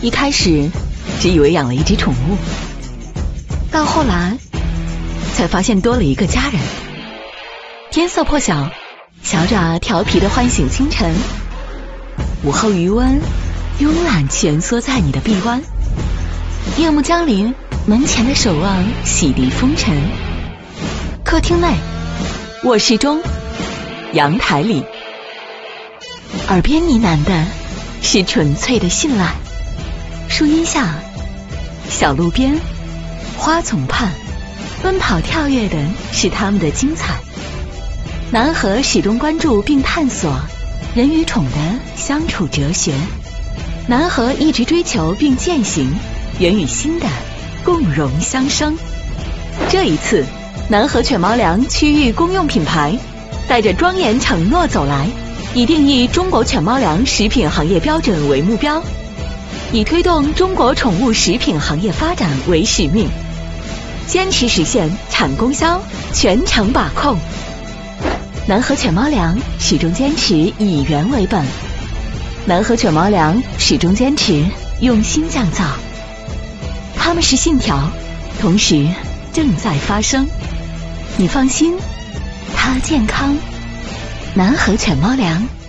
一开始只以为养了一只宠物，到后来才发现多了一个家人。天色破晓，小爪调皮地唤醒清晨，午后余温慵懒蜷缩在你的臂弯。夜幕降临，门前的守望洗涤风尘。客厅内，卧室中，阳台里，耳边呢喃的是纯粹的信赖。树荫下，小路边，花丛畔，奔跑跳跃的是他们的精彩。南河始终关注并探索人与宠的相处哲学。南河一直追求并践行人与心的共荣相生。这一次，南河犬猫粮区域公用品牌带着庄严承诺走来，以定义中国犬猫粮食品行业标准为目标，以推动中国宠物食品行业发展为使命，坚持实现产供销全程把控。南河犬猫粮始终坚持以人为本，南河犬猫粮始终坚持用心降噪。他们是信条，同时正在发生。你放心，它健康。南河犬猫粮。